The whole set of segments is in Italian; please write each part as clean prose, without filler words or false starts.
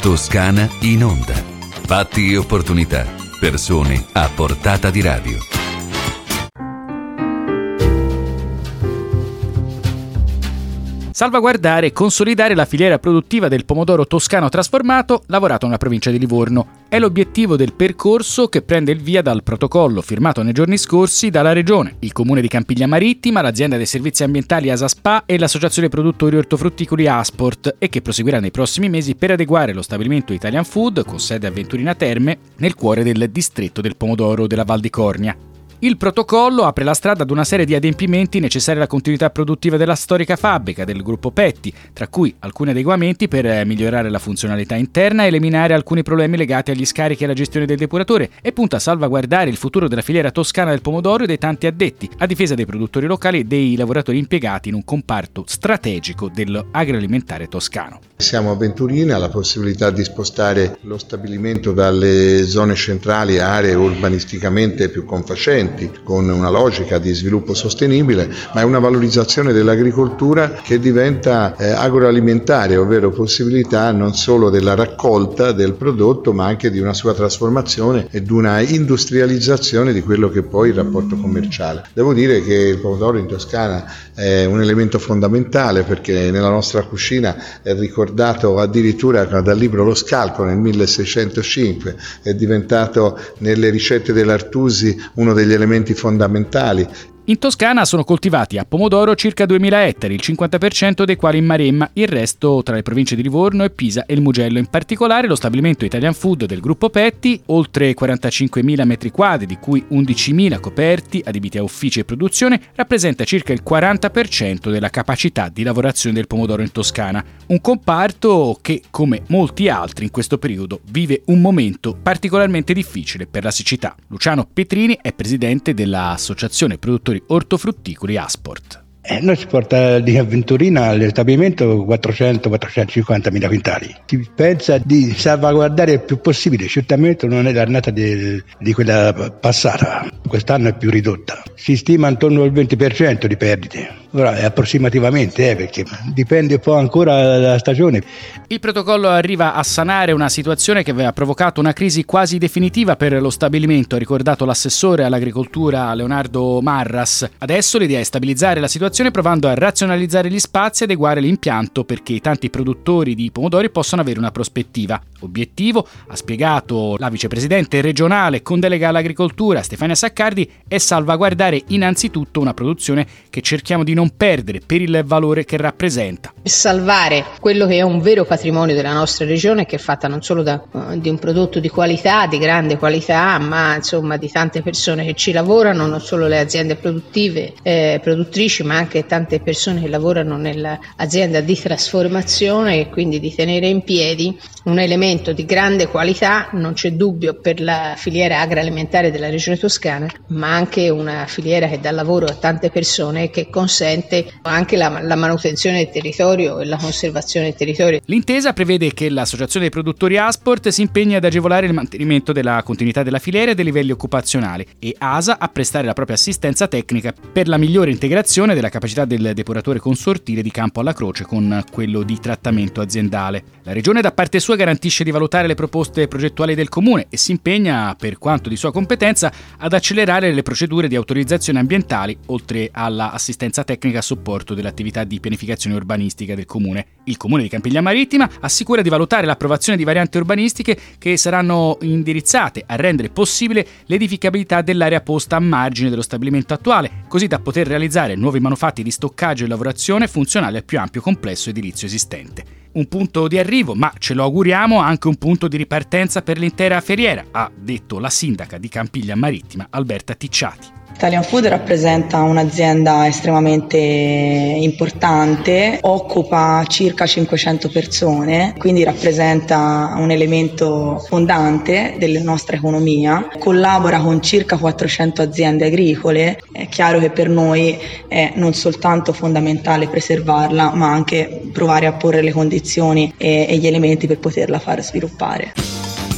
Toscana in onda. Fatti e opportunità. Persone a portata di radio. Salvaguardare e consolidare la filiera produttiva del pomodoro toscano trasformato lavorato nella provincia di Livorno. È l'obiettivo del percorso che prende il via dal protocollo firmato nei giorni scorsi dalla Regione, il Comune di Campiglia Marittima, l'azienda dei servizi ambientali ASASPA e l'Associazione Produttori Ortofrutticoli Asport e che proseguirà nei prossimi mesi per adeguare lo stabilimento Italian Food, con sede a Venturina Terme, nel cuore del distretto del pomodoro della Val di Cornia. Il protocollo apre la strada ad una serie di adempimenti necessari alla continuità produttiva della storica fabbrica del gruppo Petti, tra cui alcuni adeguamenti per migliorare la funzionalità interna e eliminare alcuni problemi legati agli scarichi e alla gestione del depuratore e punta a salvaguardare il futuro della filiera toscana del pomodoro e dei tanti addetti, a difesa dei produttori locali e dei lavoratori impiegati in un comparto strategico dell'agroalimentare toscano. Siamo a Venturina, la possibilità di spostare lo stabilimento dalle zone centrali a aree urbanisticamente più confacenti, con una logica di sviluppo sostenibile, ma è una valorizzazione dell'agricoltura che diventa agroalimentare, ovvero possibilità non solo della raccolta del prodotto, ma anche di una sua trasformazione e di una industrializzazione di quello che è poi il rapporto commerciale. Devo dire che il pomodoro in Toscana è un elemento fondamentale, perché nella nostra cucina è ricordato addirittura dal libro Lo Scalco nel 1605, è diventato nelle ricette dell'Artusi uno degli elementi fondamentali. In Toscana sono coltivati a pomodoro circa 2000 ettari, il 50% dei quali in Maremma, il resto tra le province di Livorno e Pisa e il Mugello. In particolare lo stabilimento Italian Food del gruppo Petti, oltre 45.000 metri quadri, di cui 11.000 coperti, adibiti a uffici e produzione, rappresenta circa il 40% della capacità di lavorazione del pomodoro in Toscana. Un comparto che, come molti altri in questo periodo, vive un momento particolarmente difficile per la siccità. Luciano Petrini è presidente dell'Associazione Produttori Ortofrutticoli Asport. Noi si porta di Venturina allo stabilimento 400-450 mila quintali. Si pensa di salvaguardare il più possibile, certamente non è l'annata di quella passata, quest'anno è più ridotta. Si stima intorno al 20% di perdite. Ora è approssimativamente, perché dipende un po' ancora dalla stagione. Il protocollo arriva a sanare una situazione che aveva provocato una crisi quasi definitiva per lo stabilimento, ha ricordato l'assessore all'agricoltura Leonardo Marras. Adesso l'idea è stabilizzare la situazione provando a razionalizzare gli spazi e adeguare l'impianto perché i tanti produttori di pomodori possano avere una prospettiva. Obiettivo, ha spiegato la vicepresidente regionale con delega all'agricoltura Stefania Saccardi, è salvaguardare innanzitutto una produzione che cerchiamo di non perdere per il valore che rappresenta. Salvare quello che è un vero patrimonio della nostra regione, che è fatta non solo di un prodotto di qualità, di grande qualità, ma insomma di tante persone che ci lavorano, non solo le aziende produttrici, ma anche tante persone che lavorano nell'azienda di trasformazione, e quindi di tenere in piedi un elemento di grande qualità, non c'è dubbio, per la filiera agroalimentare della regione toscana, ma anche una filiera che dà lavoro a tante persone e che consente anche la manutenzione del territorio e la conservazione del territorio. L'intesa prevede che l'Associazione dei Produttori Asport si impegni ad agevolare il mantenimento della continuità della filiera e dei livelli occupazionali e ASA a prestare la propria assistenza tecnica per la migliore integrazione della capacità del depuratore consortile di Campo alla Croce con quello di trattamento aziendale. La Regione da parte sua garantisce di valutare le proposte progettuali del Comune e si impegna, per quanto di sua competenza, ad accelerare le procedure di autorizzazione ambientali, oltre alla assistenza tecnica a supporto dell'attività di pianificazione urbanistica del Comune. Il Comune di Campiglia Marittima assicura di valutare l'approvazione di varianti urbanistiche che saranno indirizzate a rendere possibile l'edificabilità dell'area posta a margine dello stabilimento attuale, così da poter realizzare nuovi manufatti di stoccaggio e lavorazione funzionali al più ampio complesso edilizio esistente. Un punto di arrivo, ma ce lo auguriamo anche un punto di ripartenza per l'intera filiera, ha detto la sindaca di Campiglia Marittima Alberta Ticciati. Italian Food rappresenta un'azienda estremamente importante, occupa circa 500 persone, quindi rappresenta un elemento fondante della nostra economia, collabora con circa 400 aziende agricole. È chiaro che per noi è non soltanto fondamentale preservarla, ma anche provare a porre le condizioni e gli elementi per poterla far sviluppare.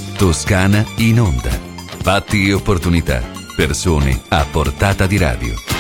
Toscana in onda. Fatti e opportunità. Persone a portata di radio.